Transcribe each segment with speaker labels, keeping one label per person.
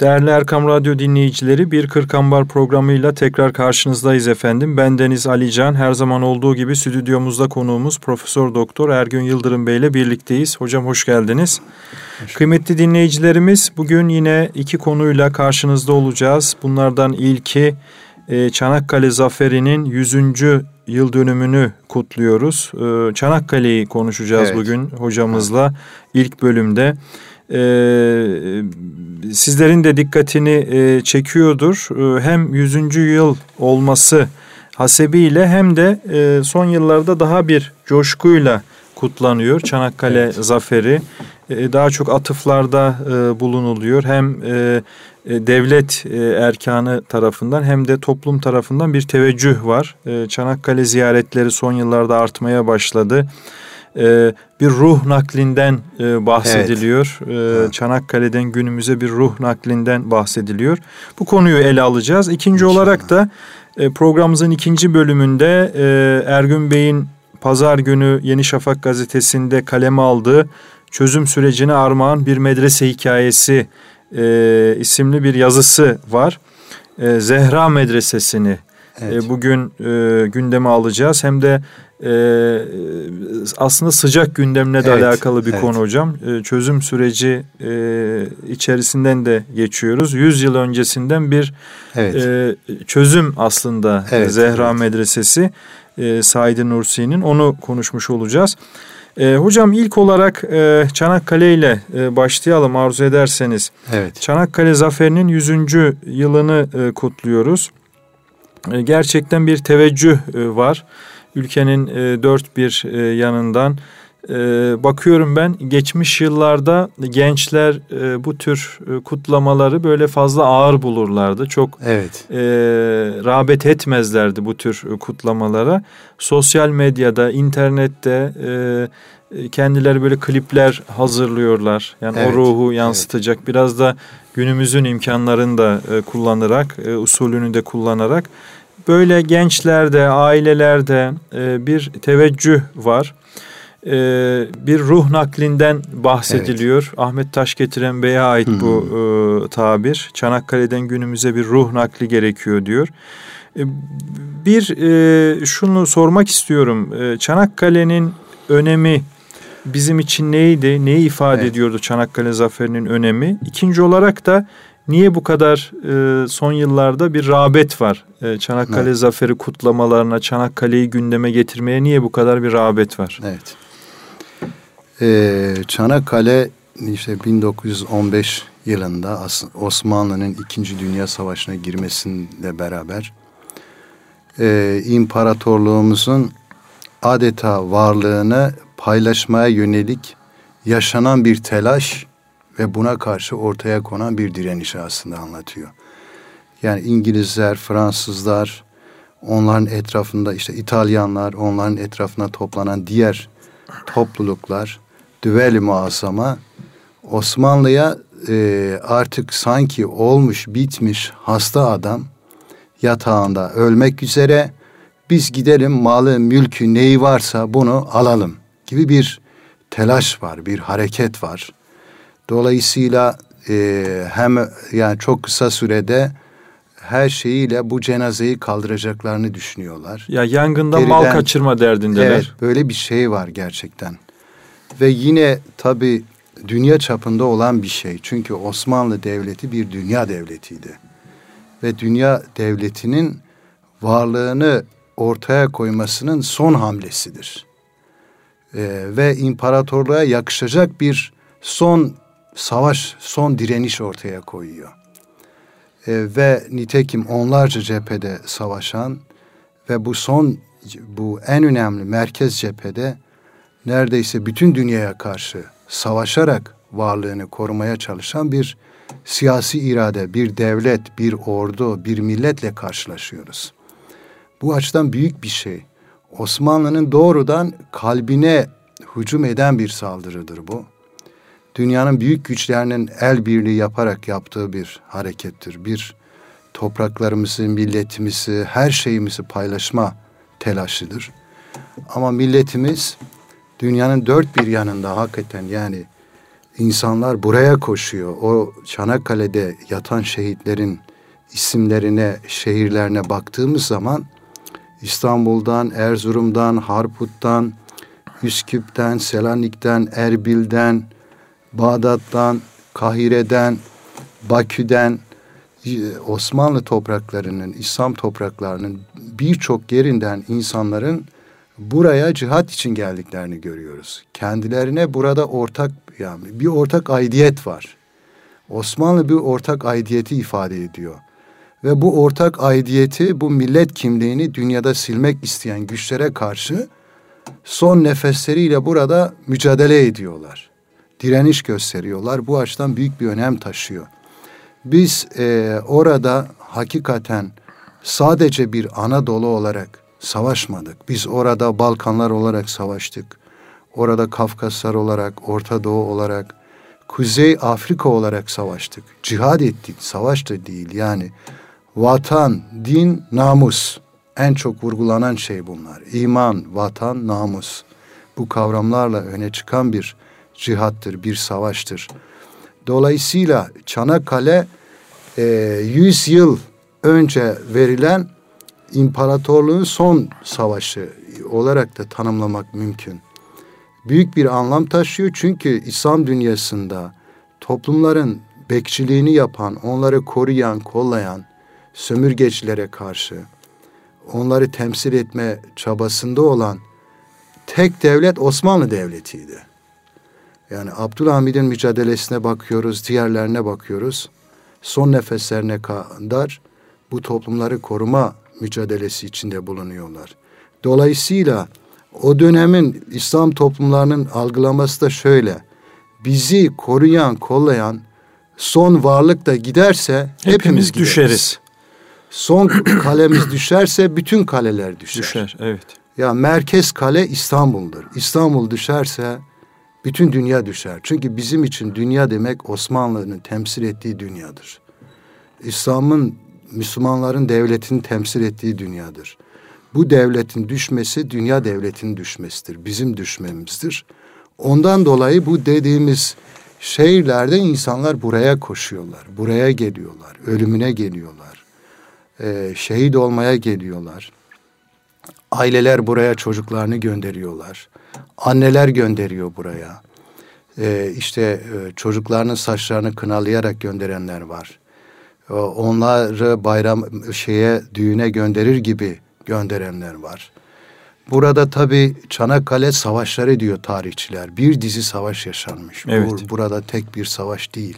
Speaker 1: Değerli Erkam Radyo dinleyicileri, Bir Kırk Ambar programıyla tekrar karşınızdayız efendim. Ben Deniz Alican. Her zaman olduğu gibi stüdyomuzda konuğumuz Profesör Doktor Ergün Yıldırım Bey ile birlikteyiz. Hocam hoş geldiniz. Kıymetli dinleyicilerimiz, bugün yine iki konuyla karşınızda olacağız. Bunlardan ilki Çanakkale Zaferi'nin 100. yıl dönümünü kutluyoruz. Çanakkale'yi konuşacağız bugün hocamızla ilk bölümde. Sizlerin de dikkatini çekiyordur. Hem 100. yıl olması hasebiyle hem de son yıllarda daha bir coşkuyla kutlanıyor Çanakkale Zaferi. Daha çok atıflarda bulunuluyor. Hem devlet erkanı tarafından hem de toplum tarafından bir teveccüh var. Çanakkale ziyaretleri son yıllarda artmaya başladı. Bir ruh naklinden bahsediliyor. Çanakkale'den günümüze bir ruh naklinden bahsediliyor. Bu konuyu ele alacağız. İkinci olarak da programımızın ikinci bölümünde Ergün Bey'in pazar günü Yeni Şafak gazetesinde kaleme aldığı Çözüm Sürecine Armağan Bir Medrese Hikayesi isimli bir yazısı var. Zehra Medresesi'ni bugün gündeme alacağız. Hem de aslında sıcak gündemle de alakalı bir konu hocam. Çözüm süreci içerisinden de geçiyoruz. 100 yıl öncesinden bir çözüm aslında Zehra Medresesi Said Nursi'nin, onu konuşmuş olacağız. Hocam ilk olarak Çanakkale ile başlayalım arzu ederseniz. Çanakkale Zaferi'nin 100. yılını kutluyoruz. Gerçekten bir teveccüh var. Ülkenin dört bir yanından. Bakıyorum ben, geçmiş yıllarda gençler bu tür kutlamaları böyle fazla ağır bulurlardı. Çok rağbet etmezlerdi bu tür kutlamalara. Sosyal medyada, internette kendileri böyle klipler hazırlıyorlar. Yani o ruhu yansıtacak. Biraz da günümüzün imkanlarını da kullanarak, usulünü de kullanarak böyle gençlerde, ailelerde bir teveccüh var. Bir ruh naklinden bahsediliyor. Ahmet Taşgetiren Bey'e ait bu tabir. Çanakkale'den günümüze bir ruh nakli gerekiyor diyor. Şunu sormak istiyorum. Çanakkale'nin önemi bizim için neydi? Neyi ifade ediyordu Çanakkale Zaferi'nin önemi? İkinci olarak da niye bu kadar son yıllarda bir rağbet var? Çanakkale Zaferi kutlamalarına, Çanakkale'yi gündeme getirmeye niye bu kadar bir rağbet var?
Speaker 2: Çanakkale işte 1915 yılında Osmanlı'nın 2. Dünya Savaşı'na girmesiyle beraber imparatorluğumuzun adeta varlığını paylaşmaya yönelik yaşanan bir telaş ve buna karşı ortaya konan bir direniş aslında anlatıyor. Yani İngilizler, Fransızlar, onların etrafında işte İtalyanlar, onların etrafına toplanan diğer topluluklar, Düvel-i Muazzama Osmanlı'ya artık sanki olmuş bitmiş hasta adam yatağında ölmek üzere, biz gidelim malı mülkü neyi varsa bunu alalım gibi bir telaş var, bir hareket var. Dolayısıyla hem yani çok kısa sürede her şeyiyle bu cenazeyi kaldıracaklarını düşünüyorlar.
Speaker 1: Ya yangından mal kaçırma derdindeler.
Speaker 2: Evet, böyle bir şey var gerçekten. Ve yine tabii dünya çapında olan bir şey. Çünkü Osmanlı Devleti bir dünya devletiydi. Ve dünya devletinin varlığını ortaya koymasının son hamlesidir. Ve imparatorluğa yakışacak bir son savaş, son direniş ortaya koyuyor. Ve nitekim onlarca cephede savaşan ve bu en önemli merkez cephede neredeyse bütün dünyaya karşı savaşarak varlığını korumaya çalışan bir siyasi irade, bir devlet, bir ordu, bir milletle karşılaşıyoruz. Bu açıdan büyük bir şey. Osmanlı'nın doğrudan kalbine hücum eden bir saldırıdır bu. Dünyanın büyük güçlerinin el birliği yaparak yaptığı bir harekettir. Bir topraklarımızı, milletimizi, her şeyimizi paylaşma telaşıdır. Ama milletimiz dünyanın dört bir yanında hakikaten yani İnsanlar buraya koşuyor. O Çanakkale'de yatan şehitlerin isimlerine, şehirlerine baktığımız zaman İstanbul'dan, Erzurum'dan, Harput'tan, Üsküp'ten, Selanik'ten, Erbil'den, Bağdat'tan, Kahire'den, Bakü'den, Osmanlı topraklarının, İslam topraklarının birçok yerinden insanların buraya cihat için geldiklerini görüyoruz. Kendilerine burada bir ortak aidiyet var. Osmanlı bir ortak aidiyeti ifade ediyor. Ve bu ortak aidiyeti, bu millet kimliğini dünyada silmek isteyen güçlere karşı son nefesleriyle burada mücadele ediyorlar. Direniş gösteriyorlar. Bu açıdan büyük bir önem taşıyor. Biz orada hakikaten sadece bir Anadolu olarak savaşmadık. Biz orada Balkanlar olarak savaştık. Orada Kafkaslar olarak, Orta Doğu olarak, Kuzey Afrika olarak savaştık. Cihad ettik, savaş da değil. Yani vatan, din, namus. En çok vurgulanan şey bunlar. İman, vatan, namus. Bu kavramlarla öne çıkan bir cihattır, bir savaştır. Dolayısıyla Çanakkale 100 yıl önce verilen imparatorluğun son savaşı olarak da tanımlamak mümkün. Büyük bir anlam taşıyor çünkü İslam dünyasında toplumların bekçiliğini yapan, onları koruyan, kollayan sömürgecilere karşı onları temsil etme çabasında olan tek devlet Osmanlı Devleti'ydi. Yani Abdülhamid'in mücadelesine bakıyoruz, diğerlerine bakıyoruz. Son nefeslerine kadar bu toplumları koruma mücadelesi içinde bulunuyorlar. Dolayısıyla o dönemin İslam toplumlarının algılaması da şöyle. Bizi koruyan, kollayan son varlık da giderse hepimiz
Speaker 1: düşeriz.
Speaker 2: Son kalemiz düşerse bütün kaleler düşer.
Speaker 1: Düşer, evet.
Speaker 2: Ya merkez kale İstanbul'dur. İstanbul düşerse bütün dünya düşer. Çünkü bizim için dünya demek Osmanlı'nın temsil ettiği dünyadır. İslam'ın, Müslümanların devletini temsil ettiği dünyadır. Bu devletin düşmesi dünya devletinin düşmesidir. Bizim düşmemizdir. Ondan dolayı bu dediğimiz şehirlerde insanlar buraya koşuyorlar. Buraya geliyorlar. Ölümüne geliyorlar. Şehit olmaya geliyorlar. Aileler buraya çocuklarını gönderiyorlar. Anneler gönderiyor buraya. Çocuklarının saçlarını kınalayarak gönderenler var. Onları düğüne gönderir gibi gönderenler var. Burada tabii Çanakkale savaşları diyor tarihçiler. Bir dizi savaş yaşanmış.
Speaker 1: Evet.
Speaker 2: Burada tek bir savaş değil.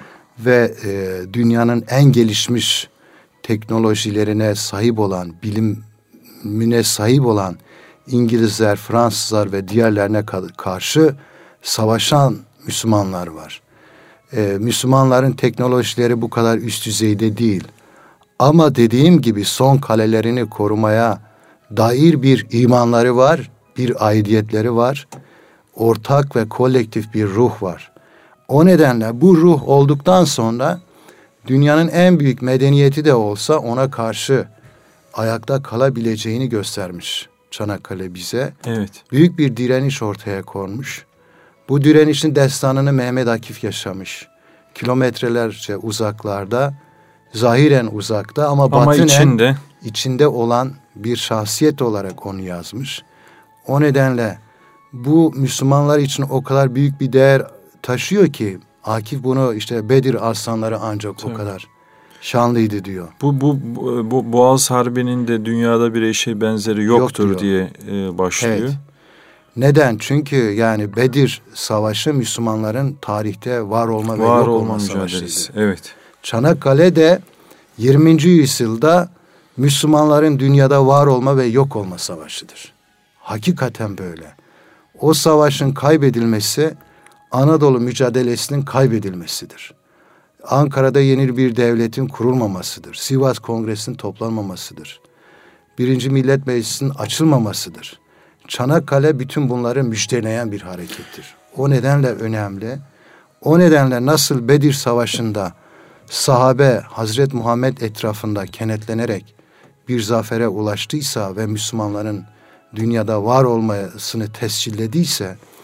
Speaker 2: Ve dünyanın en gelişmiş teknolojilerine sahip olan, bilimine sahip olan İngilizler, Fransızlar ve diğerlerine karşı savaşan Müslümanlar var. Müslümanların teknolojileri bu kadar üst düzeyde değil. Ama dediğim gibi son kalelerini korumaya dair bir imanları var, bir aidiyetleri var. Ortak ve kolektif bir ruh var. O nedenle bu ruh olduktan sonra dünyanın en büyük medeniyeti de olsa ona karşı ayakta kalabileceğini göstermiş Çanakkale bize.
Speaker 1: Evet.
Speaker 2: Büyük bir direniş ortaya konmuş. Bu direnişin destanını Mehmet Akif yaşamış. Kilometrelerce uzaklarda, zahiren uzakta ama batinen içinde olan bir şahsiyet olarak onu yazmış. O nedenle bu Müslümanlar için o kadar büyük bir değer taşıyor ki Akif bunu Bedir arslanları ancak o kadar şanlıydı diyor.
Speaker 1: Bu Boğaz Harbi'nin de dünyada bir eşi benzeri yoktur diye başlıyor.
Speaker 2: Evet. Neden? Çünkü yani Bedir Savaşı Müslümanların tarihte var olma ve yok olma savaşıydı.
Speaker 1: Evet.
Speaker 2: Çanakkale de 20. yüzyılda Müslümanların dünyada var olma ve yok olma savaşıdır. Hakikaten böyle. O savaşın kaybedilmesi Anadolu mücadelesinin kaybedilmesidir. Ankara'da yeni bir devletin kurulmamasıdır. Sivas Kongresi'nin toplanmamasıdır. 1. Millet Meclisi'nin açılmamasıdır. Çanakkale bütün bunları müjdeleyen bir harekettir. O nedenle önemli. O nedenle nasıl Bedir Savaşı'nda sahabe Hazreti Muhammed etrafında kenetlenerek bir zafere ulaştıysa ve Müslümanların dünyada var olmasını tescillediyse,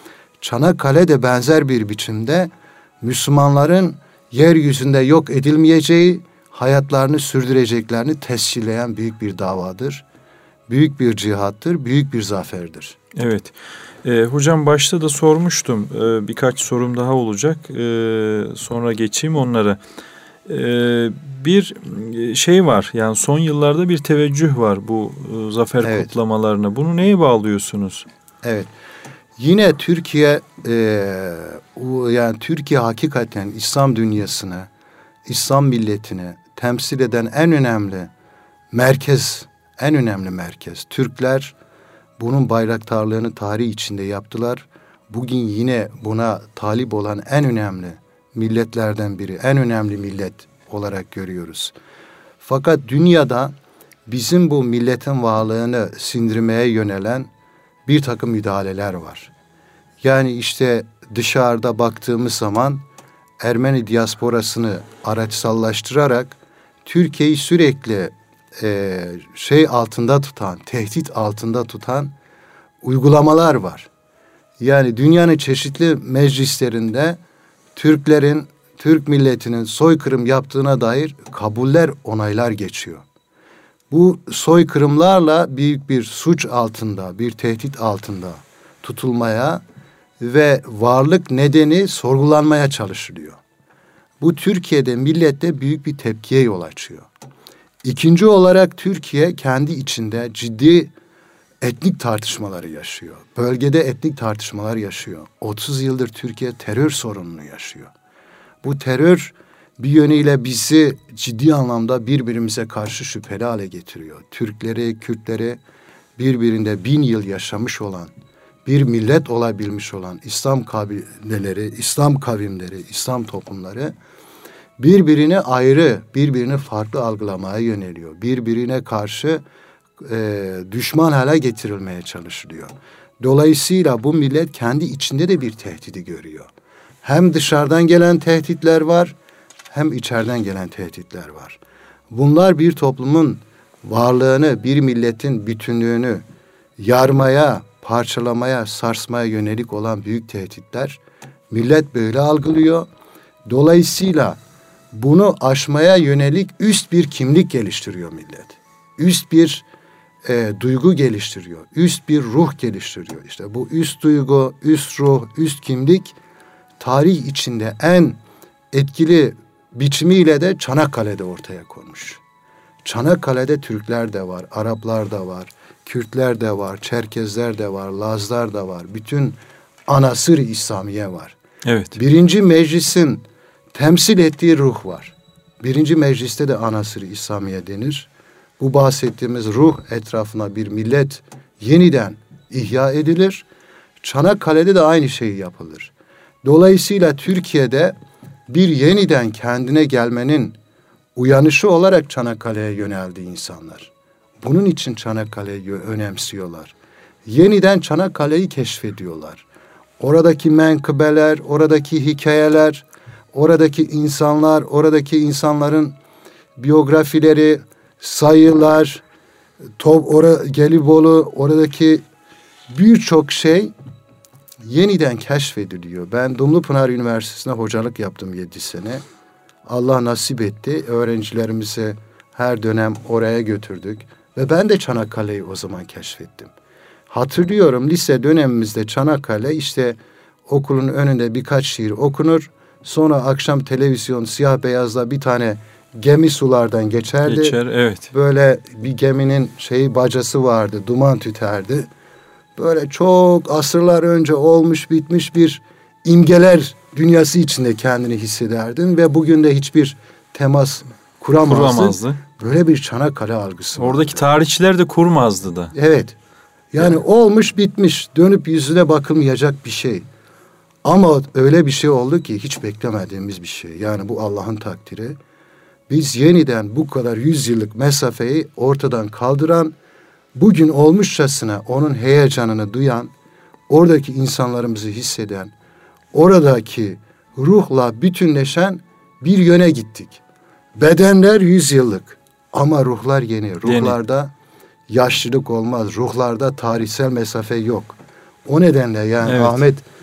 Speaker 2: Çanakkale de benzer bir biçimde Müslümanların yeryüzünde yok edilmeyeceği, hayatlarını sürdüreceklerini tescilleyen büyük bir davadır. Büyük bir cihattır, büyük bir zaferdir.
Speaker 1: Evet. Hocam başta da sormuştum. Birkaç sorum daha olacak. Sonra geçeyim onlara. Bir şey var. Yani son yıllarda bir teveccüh var bu zafer kutlamalarına. Bunu neye bağlıyorsunuz?
Speaker 2: Evet. Yine Türkiye yani Türkiye hakikaten İslam dünyasını, İslam milletini temsil eden en önemli merkez. Türkler bunun bayraktarlığını tarih içinde yaptılar. Bugün yine buna talip olan en önemli milletlerden biri, en önemli millet olarak görüyoruz. Fakat dünyada bizim bu milletin varlığını sindirmeye yönelen bir takım müdahaleler var. Yani işte dışarıda baktığımız zaman Ermeni diasporasını araçsallaştırarak Türkiye'yi sürekli tehdit altında tutan uygulamalar var. Yani dünyanın çeşitli meclislerinde Türk milletinin soykırım yaptığına dair kabuller, onaylar geçiyor. Bu soykırımlarla büyük bir suç altında, bir tehdit altında tutulmaya ve varlık nedeni sorgulanmaya çalışılıyor. Bu Türkiye'de, millette büyük bir tepkiye yol açıyor. İkinci olarak Türkiye kendi içinde ciddi etnik tartışmaları yaşıyor. Bölgede etnik tartışmalar yaşıyor. 30 yıldır Türkiye terör sorununu yaşıyor. Bu terör bir yönüyle bizi ciddi anlamda birbirimize karşı şüpheli hale getiriyor. Türkleri, Kürtleri birbirinde 1000 yıl yaşamış olan, bir millet olabilmiş olan İslam kabileleri, İslam kavimleri, İslam toplumları birbirini ayrı, birbirini farklı algılamaya yöneliyor. Birbirine karşı düşman hale getirilmeye çalışılıyor. Dolayısıyla bu millet kendi içinde de bir tehdidi görüyor. Hem dışarıdan gelen tehditler var, hem içeriden gelen tehditler var. Bunlar bir toplumun varlığını, bir milletin bütünlüğünü yarmaya, parçalamaya, sarsmaya yönelik olan büyük tehditler. Millet böyle algılıyor. Dolayısıyla bunu aşmaya yönelik üst bir kimlik geliştiriyor millet. Üst bir duygu geliştiriyor. Üst bir ruh geliştiriyor. İşte bu üst duygu, üst ruh, üst kimlik tarih içinde en etkili biçimiyle de Çanakkale'de ortaya konmuş. Çanakkale'de Türkler de var, Araplar da var, Kürtler de var, Çerkezler de var, Lazlar da var. Bütün anasır-ı İslamiye var.
Speaker 1: Evet.
Speaker 2: Birinci meclisin temsil ettiği ruh var. Birinci mecliste de anasır-ı İslamiye denir. Bu bahsettiğimiz ruh etrafına bir millet yeniden ihya edilir. Çanakkale'de de aynı şey yapılır. Dolayısıyla Türkiye'de bir yeniden kendine gelmenin uyanışı olarak Çanakkale'ye yöneldi insanlar. Bunun için Çanakkale'yi önemsiyorlar. Yeniden Çanakkale'yi keşfediyorlar. Oradaki menkıbeler, oradaki hikayeler, oradaki insanlar, oradaki insanların biyografileri, sayılar, Gelibolu, oradaki birçok şey yeniden keşfediliyor. Ben Dumlupınar Üniversitesi'nde hocalık yaptım 7 sene. Allah nasip etti. Öğrencilerimizi her dönem oraya götürdük. Ve ben de Çanakkale'yi o zaman keşfettim. Hatırlıyorum lise dönemimizde Çanakkale işte okulun önünde birkaç şiir okunur. Sonra akşam televizyon siyah beyazla bir tane gemi sulardan geçerdi.
Speaker 1: Evet.
Speaker 2: Böyle bir geminin bacası vardı, duman tüterdi. Böyle çok asırlar önce olmuş bitmiş bir imgeler dünyası içinde kendini hissederdin ve bugün de hiçbir temas kuramazdı. Böyle bir Çanakkale algısı vardı.
Speaker 1: Oradaki tarihçiler de kurmazdı da.
Speaker 2: Evet. Yani olmuş bitmiş, dönüp yüzüne bakılmayacak bir şey. Ama öyle bir şey oldu ki hiç beklemediğimiz bir şey. Yani bu Allah'ın takdiri. Biz yeniden bu kadar 100 yıllık mesafeyi ortadan kaldıran, bugün olmuşçasına onun heyecanını duyan, oradaki insanlarımızı hisseden, oradaki ruhla bütünleşen bir yöne gittik. Bedenler 100 yıllık ama ruhlar yeni. Ruhlarda yaşlılık olmaz. Ruhlarda tarihsel mesafe yok. O nedenle yani evet. Ahmet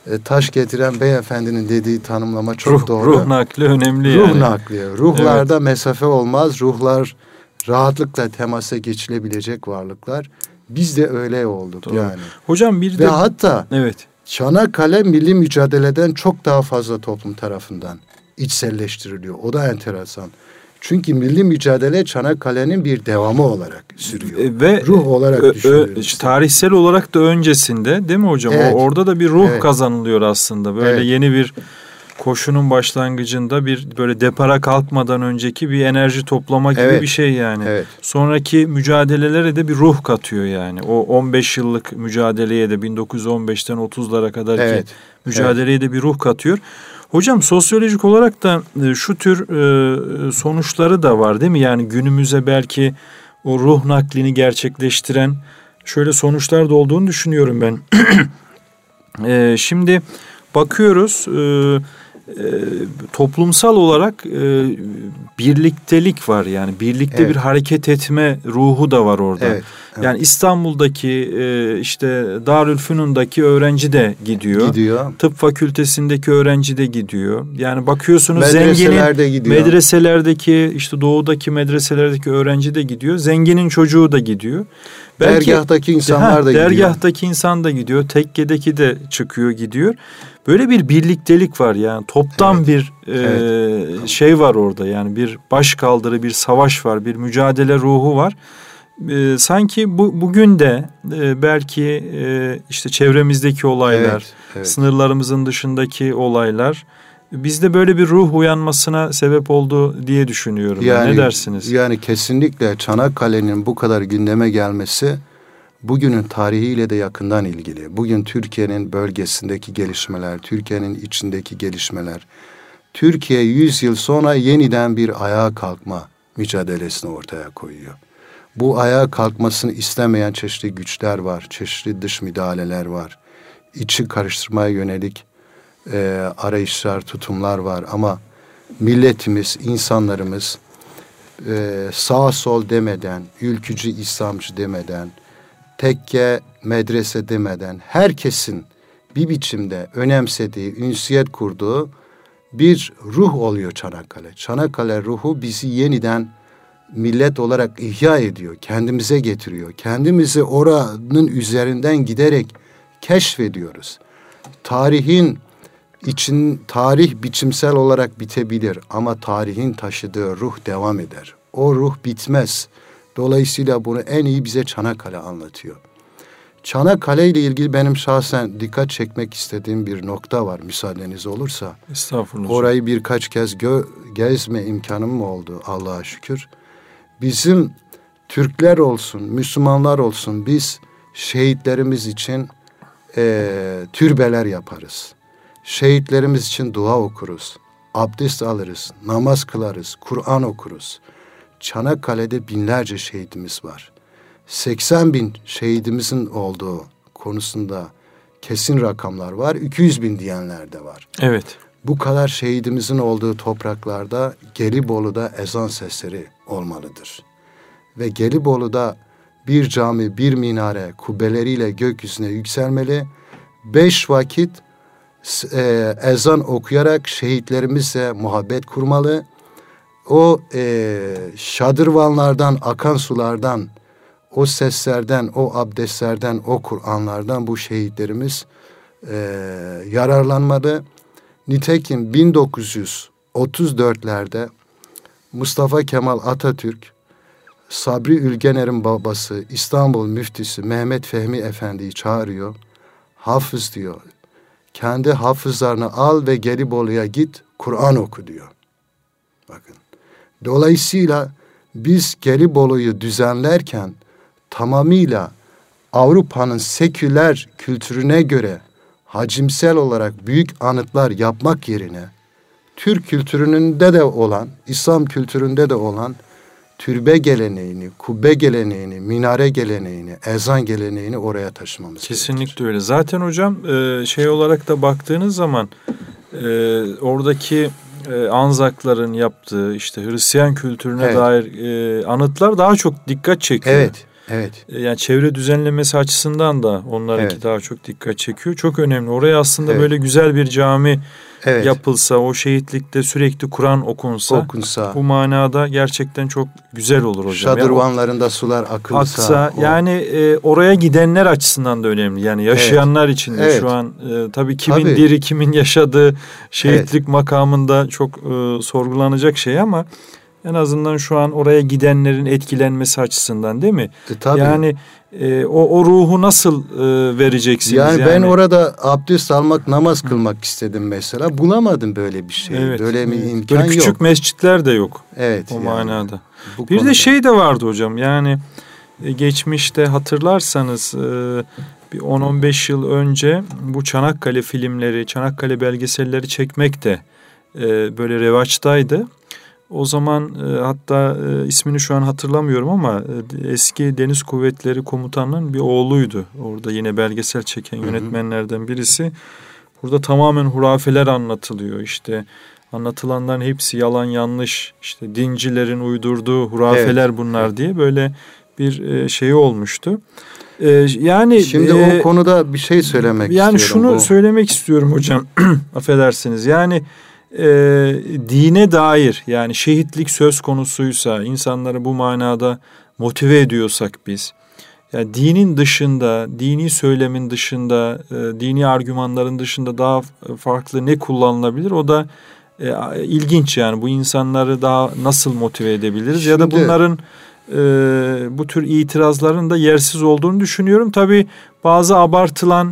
Speaker 2: taş getiren beyefendinin dediği tanımlama çok doğru.
Speaker 1: Ruh nakli önemli yani.
Speaker 2: Ruh nakli. Ruhlarda mesafe olmaz. Ruhlar rahatlıkla temasa geçilebilecek varlıklar. Biz de öyle olduk doğru. Yani.
Speaker 1: Hocam bir de...
Speaker 2: Ve hatta Çanakkale milli mücadeleden çok daha fazla toplum tarafından içselleştiriliyor. O da enteresan. Çünkü milli mücadele Çanakkale'nin bir devamı olarak sürüyor.
Speaker 1: Ve
Speaker 2: ruh olarak düşünüyoruz.
Speaker 1: Tarihsel olarak da öncesinde değil mi hocam? Evet. Orada da bir ruh kazanılıyor aslında. Böyle yeni bir koşunun başlangıcında bir böyle depara kalkmadan önceki bir enerji toplama gibi bir şey yani. Evet. Sonraki mücadelelere de bir ruh katıyor yani. O 15 yıllık mücadeleye de 1915'ten 30'lara kadarki mücadeleye de bir ruh katıyor. Hocam sosyolojik olarak da şu tür sonuçları da var değil mi? Yani günümüze belki o ruh naklini gerçekleştiren şöyle sonuçlar da olduğunu düşünüyorum ben. Şimdi bakıyoruz toplumsal olarak birliktelik var yani birlikte bir hareket etme ruhu da var orada. Evet. Yani İstanbul'daki işte Darülfünun'daki öğrenci de gidiyor. Tıp fakültesindeki öğrenci de gidiyor. Yani bakıyorsunuz medreselerdeki işte doğudaki medreselerdeki öğrenci de gidiyor. Zenginin çocuğu da gidiyor. Belki,
Speaker 2: dergahtaki insanlar da gidiyor.
Speaker 1: Dergahtaki insan da gidiyor. Tekkedeki de çıkıyor gidiyor. Böyle bir birliktelik var yani toptan bir şey var orada yani bir başkaldırı, bir savaş var, bir mücadele ruhu var. Sanki bugün de belki işte çevremizdeki olaylar, sınırlarımızın dışındaki olaylar bizde böyle bir ruh uyanmasına sebep oldu diye düşünüyorum. Yani, ne dersiniz?
Speaker 2: Yani kesinlikle Çanakkale'nin bu kadar gündeme gelmesi bugünün tarihiyle de yakından ilgili. Bugün Türkiye'nin bölgesindeki gelişmeler, Türkiye'nin içindeki gelişmeler, Türkiye 100 yıl sonra yeniden bir ayağa kalkma mücadelesini ortaya koyuyor. Bu ayağa kalkmasını istemeyen çeşitli güçler var, çeşitli dış müdahaleler var. İçi karıştırmaya yönelik arayışlar, tutumlar var ama milletimiz, insanlarımız sağ sol demeden, ülkücü, İslamcı demeden, tekke, medrese demeden herkesin bir biçimde önemsediği, ünsiyet kurduğu bir ruh oluyor Çanakkale. Çanakkale ruhu bizi yeniden millet olarak ihya ediyor, kendimize getiriyor. Kendimizi oranın üzerinden giderek keşfediyoruz. Tarih biçimsel olarak bitebilir ama tarihin taşıdığı ruh devam eder. O ruh bitmez. Dolayısıyla bunu en iyi bize Çanakkale anlatıyor. Çanakkale ile ilgili benim şahsen dikkat çekmek istediğim bir nokta var müsaadeniz olursa.
Speaker 1: Estağfurullah.
Speaker 2: Orayı birkaç kez gezme imkanım oldu Allah'a şükür. Bizim Türkler olsun, Müslümanlar olsun biz şehitlerimiz için türbeler yaparız. Şehitlerimiz için dua okuruz, abdest alırız, namaz kılarız, Kur'an okuruz. Çanakkale'de binlerce şehidimiz var. 80 bin şehidimizin olduğu konusunda kesin rakamlar var. 200 bin diyenler de var.
Speaker 1: Evet.
Speaker 2: Bu kadar şehidimizin olduğu topraklarda Gelibolu'da ezan sesleri olmalıdır. Ve Gelibolu'da bir cami, bir minare kubbeleriyle gökyüzüne yükselmeli. 5 vakit ezan okuyarak şehitlerimizle muhabbet kurmalı. O şadırvanlardan, akan sulardan, o seslerden, o abdestlerden, o Kur'anlardan bu şehitlerimiz yararlanmalı. Nitekim 1934'lerde Mustafa Kemal Atatürk, Sabri Ülgener'in babası İstanbul müftüsü Mehmet Fehmi Efendi'yi çağırıyor. Hafız diyor, kendi hafızlarını al ve Gelibolu'ya git, Kur'an oku diyor. Bakın. Dolayısıyla biz Gelibolu'yu düzenlerken tamamıyla Avrupa'nın seküler kültürüne göre hacimsel olarak büyük anıtlar yapmak yerine Türk kültüründe de olan, İslam kültüründe de olan türbe geleneğini, kubbe geleneğini, minare geleneğini, ezan geleneğini oraya taşımamız
Speaker 1: kesinlikle
Speaker 2: gerekir.
Speaker 1: Öyle. Zaten hocam şey olarak da baktığınız zaman oradaki Anzakların yaptığı işte Hristiyan kültürüne dair anıtlar daha çok dikkat çekiyor.
Speaker 2: Evet. Evet.
Speaker 1: Yani çevre düzenlemesi açısından da onlarınki daha çok dikkat çekiyor. Çok önemli. Oraya aslında böyle güzel bir cami yapılsa, o şehitlikte sürekli Kur'an okunsa bu manada gerçekten çok güzel olur hocam.
Speaker 2: Şadırvanlarında sular aksa
Speaker 1: yani oraya gidenler açısından da önemli. Yani yaşayanlar için de şu an tabii kimin diri, kimin yaşadığı şehitlik makamında çok sorgulanacak şey ama en azından şu an oraya gidenlerin etkilenmesi açısından, değil mi?
Speaker 2: Tabii.
Speaker 1: Yani o ruhu nasıl vereceksiniz?
Speaker 2: Yani ben orada abdest almak, namaz kılmak istedim mesela. Bulamadım böyle bir şey. Böyle bir imkan yok.
Speaker 1: Böyle küçük mescitler de yok.
Speaker 2: Evet.
Speaker 1: O manada. Bir konuda de şey de vardı hocam. Yani geçmişte hatırlarsanız bir 10-15 yıl önce bu Çanakkale filmleri, Çanakkale belgeselleri çekmek de böyle revaçtaydı. O zaman hatta ismini şu an hatırlamıyorum ama eski Deniz Kuvvetleri Komutanı'nın bir oğluydu. Orada yine belgesel çeken yönetmenlerden birisi. Burada tamamen hurafeler anlatılıyor. İşte anlatılanların hepsi yalan yanlış. İşte dincilerin uydurduğu hurafeler bunlar diye böyle bir şey olmuştu. Yani
Speaker 2: şimdi o konuda bir şey söylemek istiyorum.
Speaker 1: Yani şunu söylemek istiyorum hocam. Affedersiniz. Yani dine dair, yani şehitlik söz konusuysa, insanları bu manada motive ediyorsak biz, yani dinin dışında, dini söylemin dışında, dini argümanların dışında daha farklı ne kullanılabilir? O da ilginç yani. Bu insanları daha nasıl motive edebiliriz? Şimdi, ya da bunların bu tür itirazların da yersiz olduğunu düşünüyorum. Tabii bazı abartılan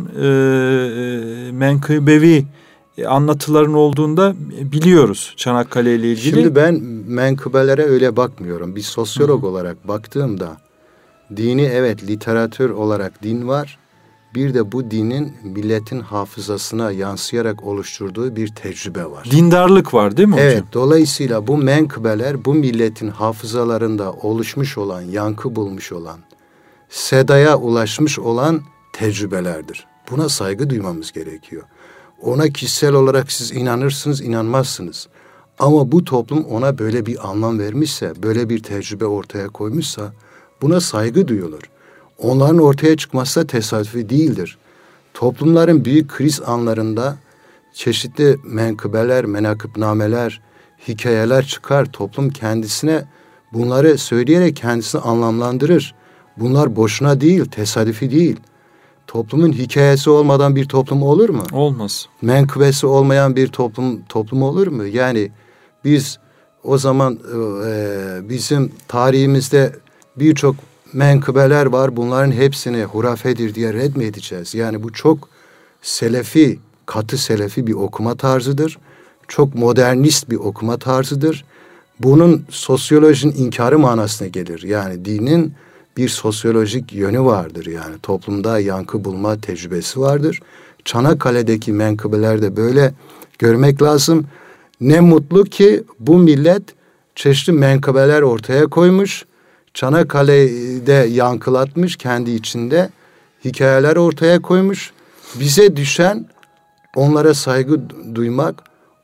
Speaker 1: menkıbevi anlatıların olduğunda biliyoruz Çanakkale ile ilgili.
Speaker 2: Şimdi ben menkıbelere öyle bakmıyorum. Bir sosyolog olarak baktığımda dini literatür olarak din var. Bir de bu dinin milletin hafızasına yansıyarak oluşturduğu bir tecrübe var.
Speaker 1: Dindarlık var değil mi hocam?
Speaker 2: Evet. Dolayısıyla bu menkıbeler bu milletin hafızalarında oluşmuş olan, yankı bulmuş olan, sedaya ulaşmış olan tecrübelerdir. Buna saygı duymamız gerekiyor. Ona kişisel olarak siz inanırsınız, inanmazsınız. Ama bu toplum ona böyle bir anlam vermişse, böyle bir tecrübe ortaya koymuşsa buna saygı duyulur. Onların ortaya çıkması da tesadüfi değildir. Toplumların büyük kriz anlarında çeşitli menkıbeler, menakıbnameler, hikayeler çıkar. Toplum kendisine bunları söyleyerek kendisini anlamlandırır. Bunlar boşuna değil, tesadüfi değil. Toplumun hikayesi olmadan bir toplum olur mu?
Speaker 1: Olmaz.
Speaker 2: Menkıbesi olmayan bir toplum olur mu? Yani biz o zaman bizim tarihimizde birçok menkıbeler var. Bunların hepsini hurafedir diye red mi edeceğiz? Yani bu çok selefi, katı selefi bir okuma tarzıdır. Çok modernist bir okuma tarzıdır. Bunun sosyolojinin inkarı manasına gelir. Yani dinin bir sosyolojik yönü vardır yani. Toplumda yankı bulma tecrübesi vardır. Çanakkale'deki menkıbelerde böyle görmek lazım. Ne mutlu ki bu millet çeşitli menkıbeler ortaya koymuş. Çanakkale'de yankılatmış, kendi içinde hikayeler ortaya koymuş. Bize düşen onlara saygı duymak,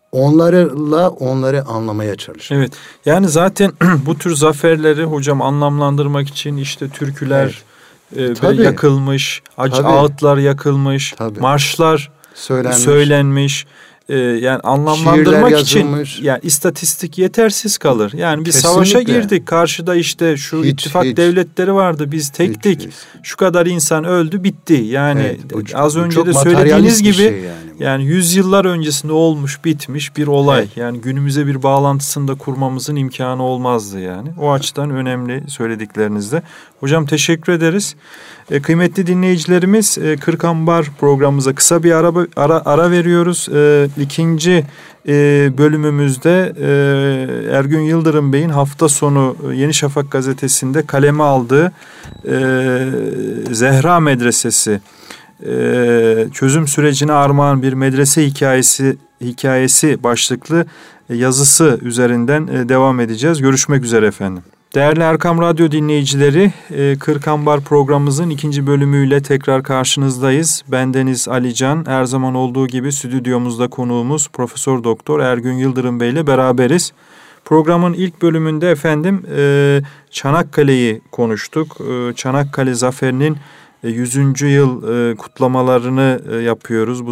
Speaker 2: onları anlamaya çalışmak.
Speaker 1: Evet. Yani zaten bu tür zaferleri hocam anlamlandırmak için işte türküler yakılmış, ağıtlar yakılmış, marşlar söylenmiş. Yani anlamlandırmak için yani istatistik yetersiz kalır. Yani biz savaşa girdik. Karşıda işte şu ittifak devletleri vardı. Biz tektik. Şu kadar insan öldü, bitti. Yani az önce de söylediğiniz gibi yani yüzyıllar öncesinde olmuş, bitmiş bir olay. Yani günümüze bir bağlantısını da kurmamızın imkanı olmazdı yani. O açıdan önemli söylediklerinizde. Hocam teşekkür ederiz. Kıymetli dinleyicilerimiz, Kırkambar programımıza kısa bir ara veriyoruz. İkinci bölümümüzde Ergün Yıldırım Bey'in hafta sonu Yeni Şafak gazetesinde kaleme aldığı Zehra Medresesi çözüm sürecine armağan bir medrese hikayesi başlıklı yazısı üzerinden devam edeceğiz. Görüşmek üzere efendim. Değerli Erkam Radyo dinleyicileri, Kırkambar programımızın ikinci bölümüyle tekrar karşınızdayız. Bendeniz Ali Can, her zaman olduğu gibi stüdyomuzda konuğumuz Profesör Doktor Ergün Yıldırım Bey ile beraberiz. Programın ilk bölümünde efendim Çanakkale'yi konuştuk. Çanakkale Zaferi'nin 100. yıl kutlamalarını yapıyoruz.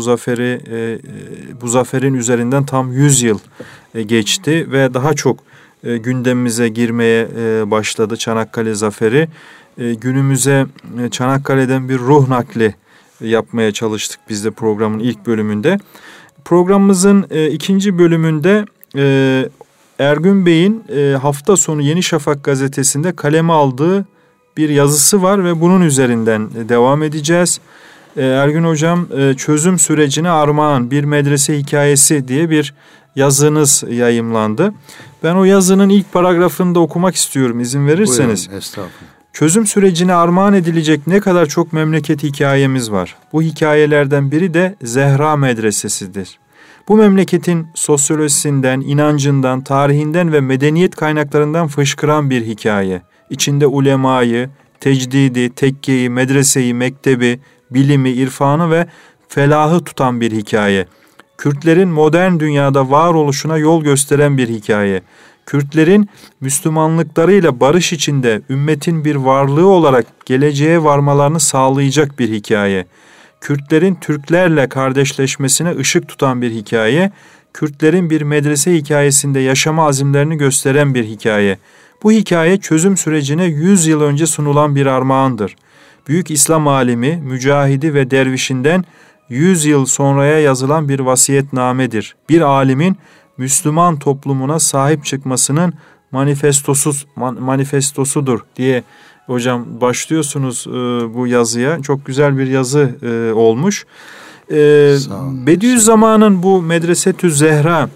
Speaker 1: Bu zaferin üzerinden tam 100 yıl geçti ve daha çok gündemimize girmeye başladı Çanakkale Zaferi. Günümüze Çanakkale'den bir ruh nakli yapmaya çalıştık biz de programın ilk bölümünde. Programımızın ikinci bölümünde Ergün Bey'in hafta sonu Yeni Şafak gazetesinde kaleme aldığı bir yazısı var ve bunun üzerinden devam edeceğiz. Ergün Hocam, çözüm sürecine armağan bir medrese hikayesi diye bir yazınız yayımlandı. Ben o yazının ilk paragrafını da okumak istiyorum izin verirseniz.
Speaker 2: Buyurun, estağfurullah.
Speaker 1: Çözüm sürecine armağan edilecek ne kadar çok memleket hikayemiz var. Bu hikayelerden biri de Zehra Medresesi'dir. Bu memleketin sosyolojisinden, inancından, tarihinden ve medeniyet kaynaklarından fışkıran bir hikaye. İçinde ulemayı, tecdidi, tekkeyi, medreseyi, mektebi, bilimi, irfanı ve felahı tutan bir hikaye. Kürtlerin modern dünyada varoluşuna yol gösteren bir hikaye. Kürtlerin Müslümanlıklarıyla barış içinde ümmetin bir varlığı olarak geleceğe varmalarını sağlayacak bir hikaye. Kürtlerin Türklerle kardeşleşmesine ışık tutan bir hikaye. Kürtlerin bir medrese hikayesinde yaşama azimlerini gösteren bir hikaye. Bu hikaye çözüm sürecine 100 yıl önce sunulan bir armağandır. Büyük İslam alimi, mücahidi ve dervişinden 100 yıl sonraya yazılan bir vasiyetnamedir. Bir alimin Müslüman toplumuna sahip çıkmasının manifestosudur diye hocam başlıyorsunuz bu yazıya. Çok güzel bir yazı olmuş. Bediüzzaman'ın bu Medresetü Zehra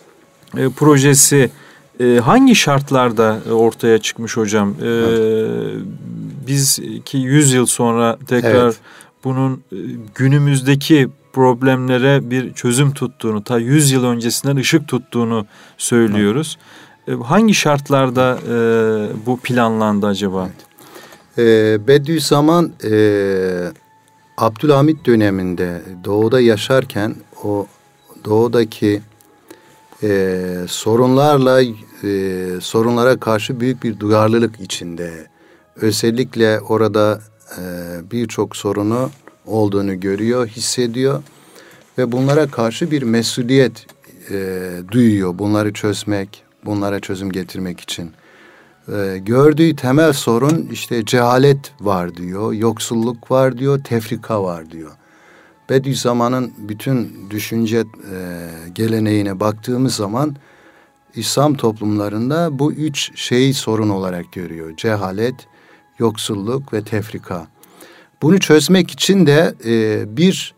Speaker 1: projesi hangi şartlarda ortaya çıkmış hocam? Biz ki 100 yıl sonra tekrar bunun günümüzdeki problemlere bir çözüm tuttuğunu, ta 100 yıl öncesinden ışık tuttuğunu söylüyoruz. Hangi şartlarda bu planlandı acaba?
Speaker 2: Bediüzzaman Abdülhamit döneminde doğuda yaşarken o doğudaki sorunlara karşı büyük bir duyarlılık içinde. Özellikle orada birçok sorunu olduğunu görüyor, hissediyor ve bunlara karşı bir mesuliyet duyuyor. Bunları çözmek, bunlara çözüm getirmek için. Gördüğü temel sorun işte cehalet var diyor, yoksulluk var diyor, tefrika var diyor. Bediüzzaman'ın bütün düşünce geleneğine baktığımız zaman İslam toplumlarında bu üç şeyi sorun olarak görüyor. Cehalet, yoksulluk ve tefrika. Bunu çözmek için de bir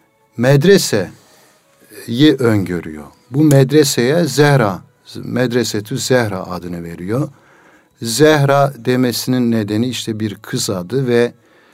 Speaker 2: medreseyi öngörüyor. Bu medreseye Medresetü Zehra adını veriyor. Zehra demesinin nedeni işte bir kız adı ve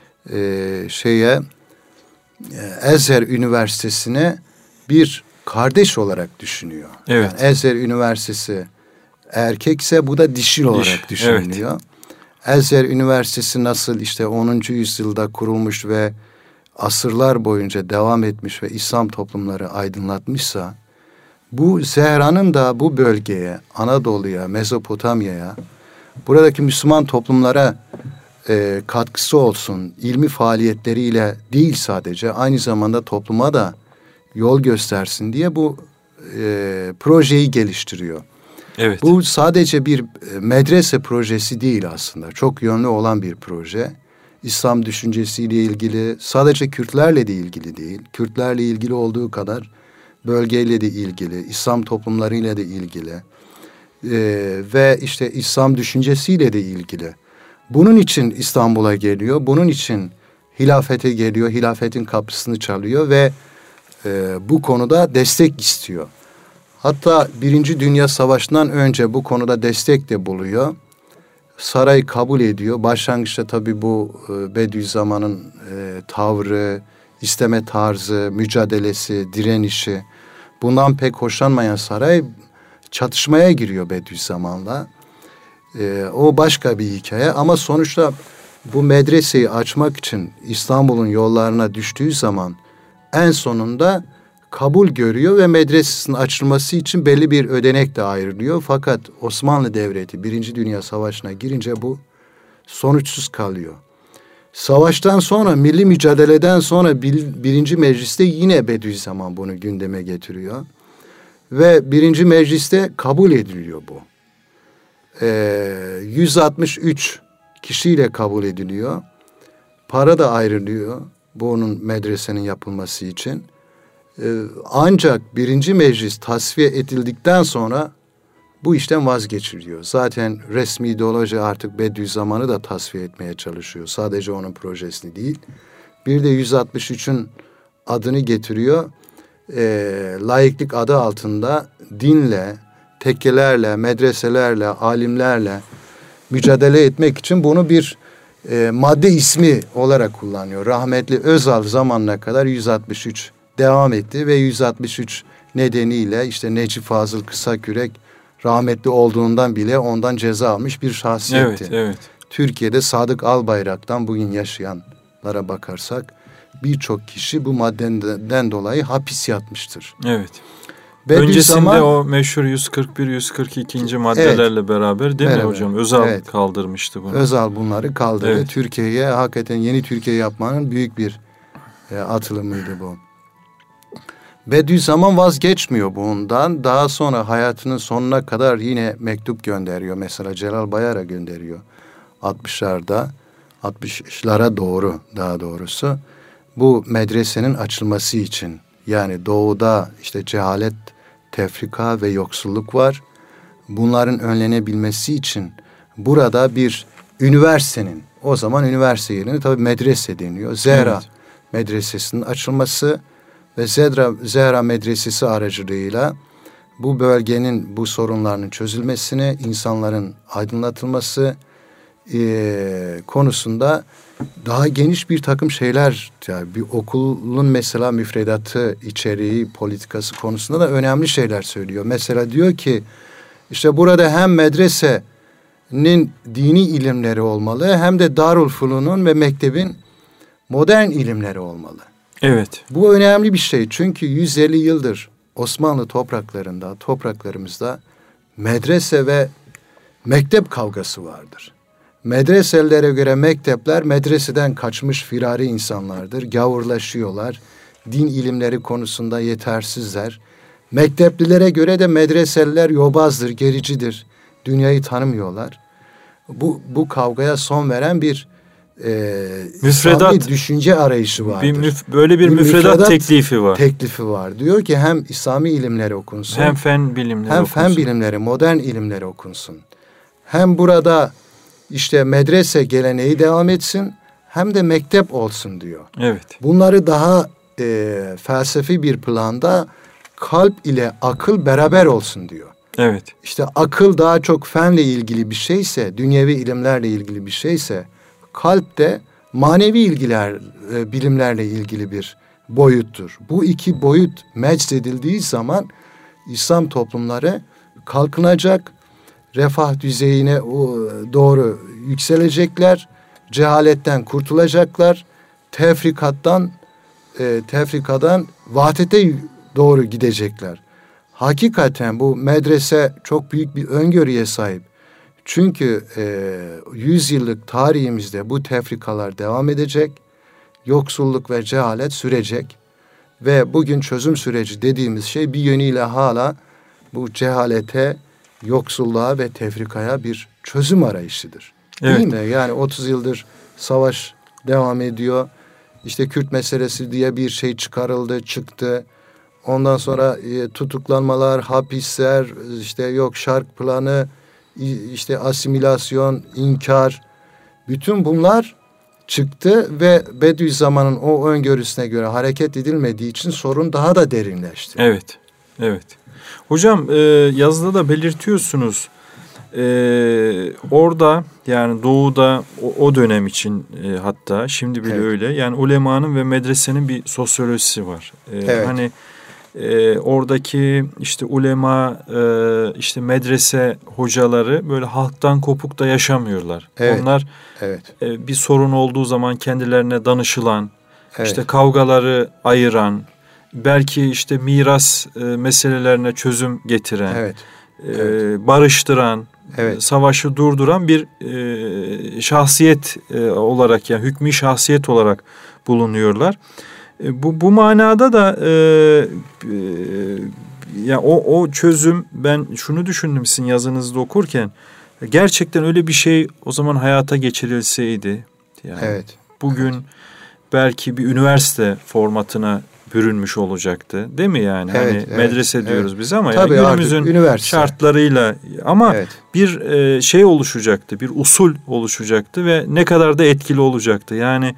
Speaker 2: Ezher Üniversitesi'ne bir kardeş olarak düşünüyor.
Speaker 1: Evet.
Speaker 2: Yani Ezher Üniversitesi erkekse bu da dişil olarak düşünülüyor. Evet. Ezher Üniversitesi nasıl işte 10. yüzyılda kurulmuş ve asırlar boyunca devam etmiş ve İslam toplumları aydınlatmışsa, bu Zehra'nın da bu bölgeye, Anadolu'ya, Mezopotamya'ya, buradaki Müslüman toplumlara katkısı olsun, ilmi faaliyetleriyle değil sadece, aynı zamanda topluma da yol göstersin diye bu projeyi geliştiriyor.
Speaker 1: Evet.
Speaker 2: Bu sadece bir medrese projesi değil aslında. Çok yönlü olan bir proje. İslam düşüncesiyle ilgili, sadece Kürtlerle de ilgili değil. Kürtlerle ilgili olduğu kadar bölgeyle de ilgili, İslam toplumlarıyla da ilgili. Ve işte İslam düşüncesiyle de ilgili. Bunun için İstanbul'a geliyor. Bunun için hilafete geliyor. Hilafetin kapısını çalıyor ve bu konuda destek istiyor. Hatta Birinci Dünya Savaşı'ndan önce bu konuda destek de buluyor. Saray kabul ediyor. Başlangıçta tabii bu Bediüzzaman'ın tavrı, isteme tarzı, mücadelesi, direnişi, bundan pek hoşlanmayan saray çatışmaya giriyor Bediüzzaman'la. O başka bir hikaye ama sonuçta bu medreseyi açmak için İstanbul'un yollarına düştüğü zaman en sonunda kabul görüyor ve medresesinin açılması için belli bir ödenek de ayrılıyor. Fakat Osmanlı Devleti 1. Dünya Savaşı'na girince bu sonuçsuz kalıyor. Savaştan sonra, milli mücadeleden sonra 1. Meclis'te yine Bediüzzaman bunu gündeme getiriyor. Ve 1. Meclis'te kabul ediliyor bu. 163 kişiyle kabul ediliyor. Para da ayrılıyor bunun medresenin yapılması için. Ancak 1. Meclis tasfiye edildikten sonra bu işten vazgeçiliyor. Zaten resmi ideoloji artık Bediüzzaman'ı da tasfiye etmeye çalışıyor. Sadece onun projesini değil. Bir de 163'ün adını getiriyor. Laiklik adı altında dinle, tekkelerle, medreselerle, alimlerle mücadele etmek için bunu bir madde ismi olarak kullanıyor. Rahmetli Özal zamanına kadar 163 devam etti ve 163 nedeniyle işte Necip Fazıl Kısakürek rahmetli olduğundan bile ondan ceza almış bir şahsiyetti.
Speaker 1: Evet.
Speaker 2: Türkiye'de Sadık Albayrak'tan bugün yaşayanlara bakarsak birçok kişi bu maddeden dolayı hapis yatmıştır.
Speaker 1: Evet. Öncesinde o meşhur 141, 142. maddelerle beraber değil mi hocam? Özal kaldırmıştı bunu. Özal
Speaker 2: bunları kaldırdı. Evet. Türkiye'ye hakikaten yeni Türkiye yapmanın büyük bir atılımıydı bu. Bediüzzaman vazgeçmiyor bundan. Daha sonra hayatının sonuna kadar yine mektup gönderiyor. Mesela Celal Bayar'a gönderiyor. 60'lara doğru daha doğrusu. Bu medresenin açılması için. Yani doğuda işte cehalet, tefrika ve yoksulluk var. Bunların önlenebilmesi için burada bir üniversitenin, o zaman üniversite yerine tabii medrese deniyor. Zehra Medresesi'nin açılması ve Zehra Medresesi aracılığıyla bu bölgenin bu sorunlarının çözülmesine, insanların aydınlatılması konusunda daha geniş bir takım şeyler, yani bir okulun mesela müfredatı, içeriği, politikası konusunda da önemli şeyler söylüyor. Mesela diyor ki işte burada hem medresenin dini ilimleri olmalı hem de Darülfünun'un ve mektebin modern ilimleri olmalı.
Speaker 1: Evet.
Speaker 2: Bu önemli bir şey çünkü 150 yıldır Osmanlı topraklarımızda medrese ve mektep kavgası vardır. Medreselere göre mektepler medreseden kaçmış firari insanlardır. Gavurlaşıyorlar. Din ilimleri konusunda yetersizler. Mekteplilere göre de medreseliler yobazdır, gericidir. Dünyayı tanımıyorlar. Bu kavgaya son veren bir müfredat düşünce arayışı vardır.
Speaker 1: Böyle bir müfredat teklifi
Speaker 2: var. Diyor ki hem İslami ilimleri okunsun.
Speaker 1: Hem fen bilimleri
Speaker 2: modern ilimleri okunsun. Hem burada İşte medrese geleneği devam etsin hem de mektep olsun diyor.
Speaker 1: Evet.
Speaker 2: Bunları daha felsefi bir planda kalp ile akıl beraber olsun diyor.
Speaker 1: Evet.
Speaker 2: İşte akıl daha çok fenle ilgili bir şeyse, dünyevi ilimlerle ilgili bir şeyse, kalp de manevi bilimlerle ilgili bir boyuttur. Bu iki boyut mecdedildiği zaman İslam toplumları kalkınacak, refah düzeyine doğru yükselecekler, cehaletten kurtulacaklar, tefrikadan vahdete doğru gidecekler. Hakikaten bu medrese çok büyük bir öngörüye sahip. Çünkü 100 yıllık tarihimizde bu tefrikalar devam edecek, yoksulluk ve cehalet sürecek ve bugün çözüm süreci dediğimiz şey bir yönüyle hala bu cehalete, yoksulluğa ve tefrikaya bir çözüm arayışıdır.
Speaker 1: Evet.
Speaker 2: Değil mi? Yani 30 yıldır savaş devam ediyor. İşte Kürt meselesi diye bir şey çıktı. Ondan sonra tutuklanmalar, hapisler, işte yok şark planı, işte asimilasyon, inkar. Bütün bunlar çıktı ve Bediüzzaman'ın o öngörüsüne göre hareket edilmediği için sorun daha da derinleşti.
Speaker 1: Evet. Hocam yazıda da belirtiyorsunuz. Orada yani doğuda o dönem için hatta şimdi bile öyle. Yani ulemanın ve medresenin bir sosyolojisi var.
Speaker 2: Evet.
Speaker 1: Hani oradaki işte ulema, işte medrese hocaları böyle halktan kopuk da yaşamıyorlar.
Speaker 2: Evet.
Speaker 1: Onlar bir sorun olduğu zaman kendilerine danışılan, işte kavgaları ayıran, belki işte miras meselelerine çözüm getiren,
Speaker 2: evet.
Speaker 1: Barıştıran,
Speaker 2: evet.
Speaker 1: Savaşı durduran bir şahsiyet olarak, yani hükmü şahsiyet olarak bulunuyorlar. Bu manada da ya o çözüm, ben şunu düşündüm sizin yazınızda okurken, gerçekten öyle bir şey o zaman hayata geçirilseydi, yani
Speaker 2: evet.
Speaker 1: bugün
Speaker 2: evet.
Speaker 1: belki bir üniversite formatına bürünmüş olacaktı, değil mi yani?
Speaker 2: Evet,
Speaker 1: hani
Speaker 2: evet,
Speaker 1: medrese diyoruz
Speaker 2: evet.
Speaker 1: biz ama
Speaker 2: tabii
Speaker 1: yani günümüzün şartlarıyla, ama evet. bir şey oluşacaktı, bir usul oluşacaktı ve ne kadar da etkili olacaktı. Yani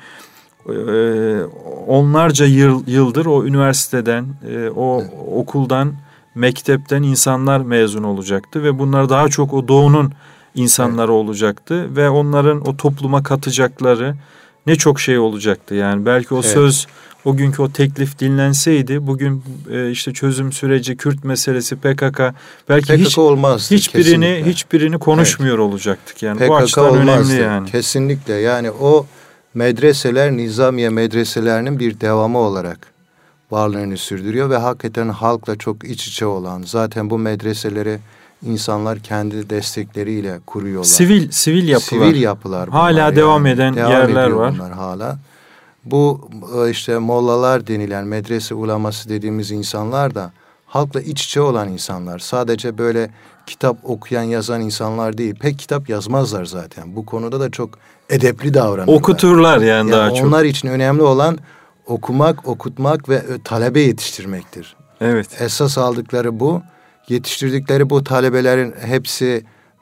Speaker 1: onlarca yıldır o üniversiteden, o evet. okuldan, mektepten insanlar mezun olacaktı ve bunlar daha çok o doğunun insanları evet. olacaktı ve onların o topluma katacakları ne çok şey olacaktı. Yani belki o evet. söz, o günkü o teklif dinlenseydi, bugün işte çözüm süreci, Kürt meselesi, PKK belki
Speaker 2: PKK olmazdı,
Speaker 1: hiçbirini konuşmuyor evet. olacaktık. Yani
Speaker 2: PKK
Speaker 1: bu açıdan
Speaker 2: olmazdı.
Speaker 1: önemli yani.
Speaker 2: Kesinlikle, yani o medreseler Nizamiye medreselerinin bir devamı olarak varlığını sürdürüyor ve hakikaten halkla çok iç içe olan, zaten bu medreseleri insanlar kendi destekleriyle kuruyorlar.
Speaker 1: Sivil
Speaker 2: yapılar.
Speaker 1: Hala devam eden yerler var.
Speaker 2: Bunlar hala. Bu işte mollalar denilen, medrese ulaması dediğimiz insanlar da halkla iç içe olan insanlar. Sadece böyle kitap okuyan, yazan insanlar değil. Pek kitap yazmazlar zaten. Bu konuda da çok edepli davranırlar.
Speaker 1: Okuturlar yani daha çok.
Speaker 2: Onlar için önemli olan okumak, okutmak ve talebe yetiştirmektir.
Speaker 1: Evet.
Speaker 2: Esas aldıkları bu. Yetiştirdikleri bu talebelerin hepsi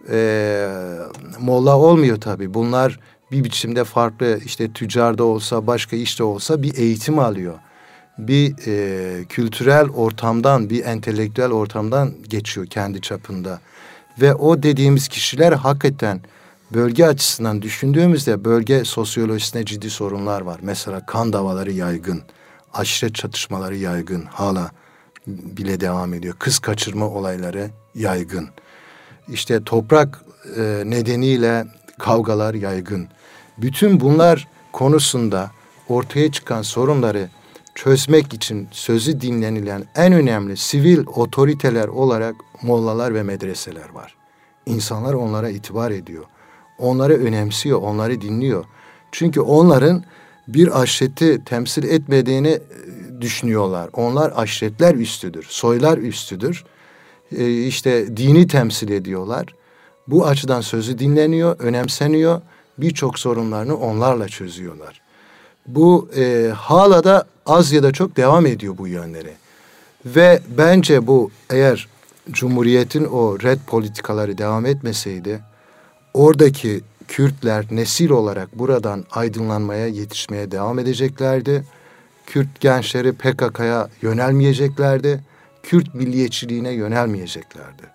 Speaker 2: molla olmuyor tabii. Bunlar bir biçimde farklı, işte tüccarda olsa, başka işte olsa bir eğitim alıyor. Bir kültürel ortamdan, bir entelektüel ortamdan geçiyor kendi çapında. Ve o dediğimiz kişiler hakikaten bölge açısından düşündüğümüzde bölge sosyolojisine ciddi sorunlar var. Mesela kan davaları yaygın, aşiret çatışmaları yaygın, hala bile devam ediyor. Kız kaçırma olayları yaygın. İşte toprak nedeniyle kavgalar yaygın. Bütün bunlar konusunda ortaya çıkan sorunları çözmek için sözü dinlenilen en önemli sivil otoriteler olarak mollalar ve medreseler var. İnsanlar onlara itibar ediyor. Onları önemsiyor, onları dinliyor. Çünkü onların bir aşireti temsil etmediğini düşünüyorlar. Onlar aşiretler üstüdür, soylar üstüdür. İşte dini temsil ediyorlar. Bu açıdan sözü dinleniyor, önemseniyor. Birçok sorunlarını onlarla çözüyorlar. Bu hala da az ya da çok devam ediyor bu yönleri. Ve bence bu, eğer Cumhuriyet'in o red politikaları devam etmeseydi, oradaki Kürtler nesil olarak buradan aydınlanmaya, yetişmeye devam edeceklerdi. Kürt gençleri PKK'ya yönelmeyeceklerdi. Kürt milliyetçiliğine yönelmeyeceklerdi.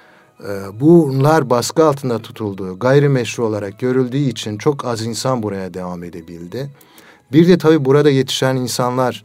Speaker 2: Bunlar baskı altında tutulduğu, gayrimeşru olarak görüldüğü için çok az insan buraya devam edebildi. Bir de tabii burada yetişen insanlar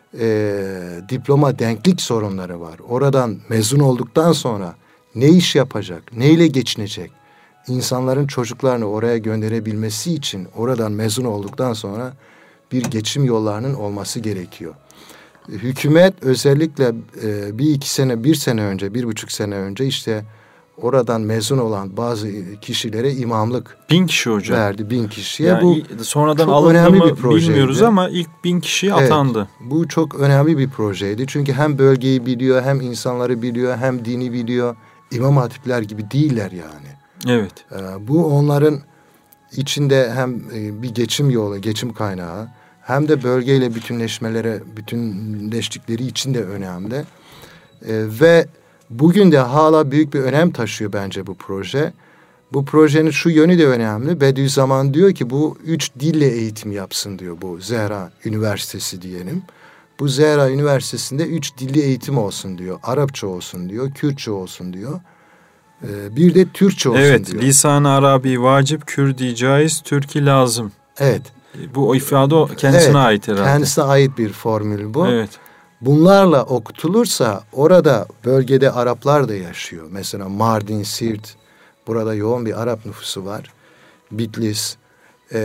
Speaker 2: diploma denklik sorunları var. Oradan mezun olduktan sonra ne iş yapacak, neyle geçinecek? İnsanların çocuklarını oraya gönderebilmesi için oradan mezun olduktan sonra bir geçim yollarının olması gerekiyor. Hükümet özellikle bir buçuk sene önce işte oradan mezun olan bazı kişilere imamlık
Speaker 1: 1000 kişi hocam
Speaker 2: verdi, 1000 kişiye.
Speaker 1: Yani bu sonradan alındı mı bilmiyoruz ama ilk 1000 kişi atandı.
Speaker 2: Evet, bu çok önemli bir projeydi. Çünkü hem bölgeyi biliyor, hem insanları biliyor, hem dini biliyor. İmam hatipler gibi değiller yani.
Speaker 1: Evet.
Speaker 2: Bu onların içinde hem bir geçim yolu, geçim kaynağı, hem de bölgeyle bütünleştikleri için de önemli. Ve bugün de hala büyük bir önem taşıyor bence bu proje. Bu projenin şu yönü de önemli. Bediüzzaman diyor ki bu 3 dille eğitim yapsın diyor, bu Zehra Üniversitesi diyelim. Bu Zehra Üniversitesi'nde 3 dilli eğitim olsun diyor. Arapça olsun diyor, Kürtçe olsun diyor. Bir de Türkçe olsun diyor.
Speaker 1: Evet, lisan-ı Arabi vacip, Kürdi caiz, Türki lazım.
Speaker 2: Evet.
Speaker 1: Bu ifade kendisine ait herhalde.
Speaker 2: Kendisine ait bir formül bu.
Speaker 1: Evet.
Speaker 2: Bunlarla okutulursa orada bölgede Araplar da yaşıyor. Mesela Mardin, Siirt, burada yoğun bir Arap nüfusu var. Bitlis,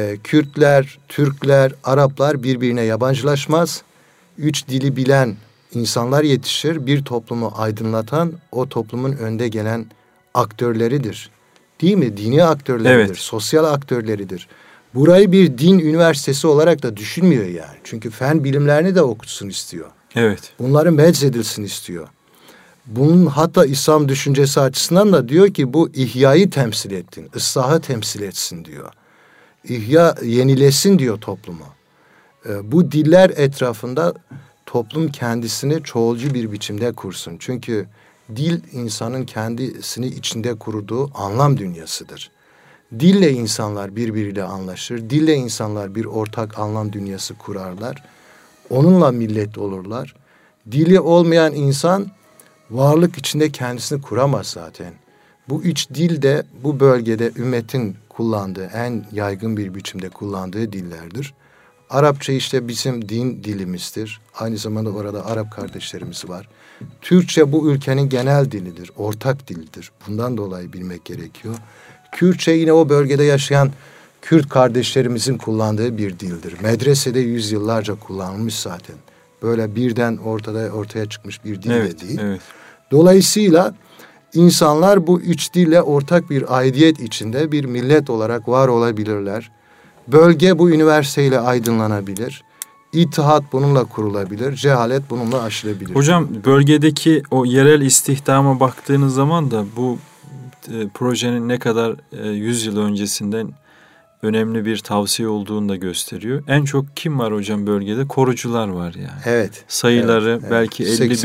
Speaker 2: Kürtler, Türkler, Araplar birbirine yabancılaşmaz. 3 dili bilen insanlar yetişir, bir toplumu aydınlatan o toplumun önde gelen aktörleridir. Değil mi? Dini aktörleridir, evet. Sosyal aktörleridir. Burayı bir din üniversitesi olarak da düşünmüyor yani. Çünkü fen bilimlerini de okutsun istiyor.
Speaker 1: Evet.
Speaker 2: Bunları medzedilsin istiyor. Bunun hatta İslam düşüncesi açısından da diyor ki bu ihyayı temsil ettin, ıslahı temsil etsin diyor. İhya yenilesin diyor toplumu. Bu diller etrafında toplum kendisini çoğulcu bir biçimde kursun. Çünkü dil insanın kendisini içinde kurduğu anlam dünyasıdır. Dille insanlar birbiriyle anlaşır. Dille insanlar bir ortak anlam dünyası kurarlar. Onunla millet olurlar. Dili olmayan insan varlık içinde kendisini kuramaz zaten. Bu üç dil de bu bölgede ümmetin kullandığı, en yaygın bir biçimde kullandığı dillerdir. Arapça işte bizim din dilimizdir. Aynı zamanda orada Arap kardeşlerimiz var. Türkçe bu ülkenin genel dilidir, ortak dilidir. Bundan dolayı bilmek gerekiyor. Kürtçe yine o bölgede yaşayan Kürt kardeşlerimizin kullandığı bir dildir. Medresede yüzyıllarca kullanılmış zaten. Böyle birden ortaya çıkmış bir dil de değil.
Speaker 1: Evet.
Speaker 2: Dolayısıyla insanlar bu üç dille ortak bir aidiyet içinde bir millet olarak var olabilirler. Bölge bu üniversiteyle aydınlanabilir. İttihat bununla kurulabilir. Cehalet bununla aşılabilir.
Speaker 1: Hocam bölgedeki o yerel istihdama baktığınız zaman da bu projenin ne kadar 100 yıl öncesinden önemli bir tavsiye olduğunu da gösteriyor. En çok kim var hocam bölgede? Korucular var yani.
Speaker 2: Evet.
Speaker 1: Sayıları belki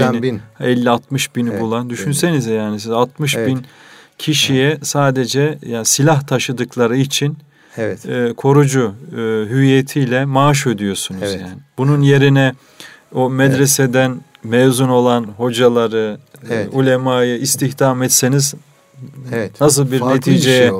Speaker 1: 50-60 bini bulan. Düşünsenize yani siz 60 bin kişiye sadece yani silah taşıdıkları için korucu hüviyetiyle maaş ödüyorsunuz yani. Bunun yerine o medreseden mezun olan hocaları, ulemayı istihdam etseniz nasıl bir farklı neticeye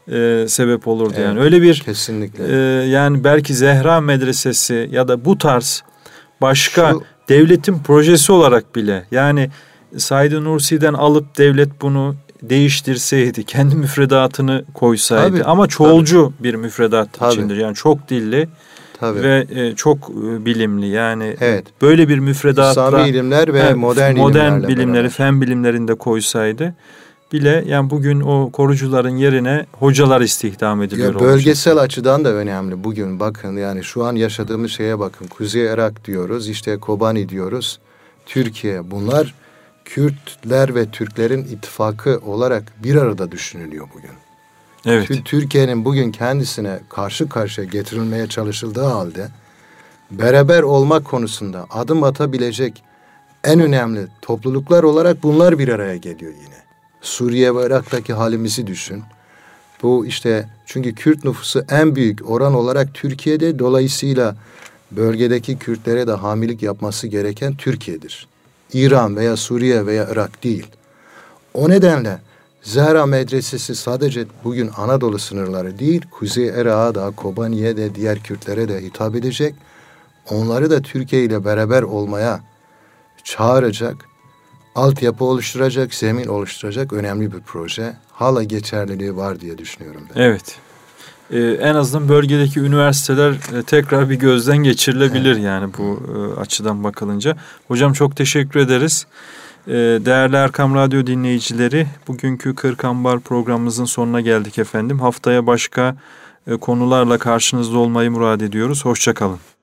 Speaker 1: sebep olurdu yani. Öyle bir kesinlikle. Yani belki Zehra Medresesi ya da bu tarz başka devletin projesi olarak bile yani Said Nursi'den alıp devlet bunu değiştirseydi, kendi müfredatını koysaydı ama çoğulcu bir müfredat içindir. Yani çok dilli ve çok bilimli yani böyle bir müfredatla
Speaker 2: İslami ilimler ve modern
Speaker 1: bilimleri, fen bilimlerinde koysaydı bile yani bugün o korucuların yerine hocalar istihdam ediliyor.
Speaker 2: Bölgesel açıdan da önemli bugün bakın yani şu an yaşadığımız şeye bakın. Kuzey Irak diyoruz, işte Kobani diyoruz, Türkiye, bunlar Kürtler ve Türklerin ittifakı olarak bir arada düşünülüyor bugün.
Speaker 1: Evet.
Speaker 2: Türkiye'nin bugün kendisine karşı karşıya getirilmeye çalışıldığı halde beraber olmak konusunda adım atabilecek en önemli topluluklar olarak bunlar bir araya geliyor yine. Suriye ve Irak'taki halimizi düşün. Bu işte çünkü Kürt nüfusu en büyük oran olarak Türkiye'de, dolayısıyla bölgedeki Kürtlere de hamilik yapması gereken Türkiye'dir. İran veya Suriye veya Irak değil. O nedenle Zehra Medresesi sadece bugün Anadolu sınırları değil, Kuzey Irak'a da, Kobani'ye de, diğer Kürtlere de hitap edecek. Onları da Türkiye ile beraber olmaya çağıracak, altyapı oluşturacak, zemin oluşturacak önemli bir proje. Hala geçerliliği var diye düşünüyorum ben.
Speaker 1: Evet. En azından bölgedeki üniversiteler tekrar bir gözden geçirilebilir yani bu açıdan bakılınca. Hocam çok teşekkür ederiz. Değerli Erkam Radyo dinleyicileri, bugünkü Kırk-Ambar programımızın sonuna geldik efendim. Haftaya başka konularla karşınızda olmayı murad ediyoruz. Hoşça kalın.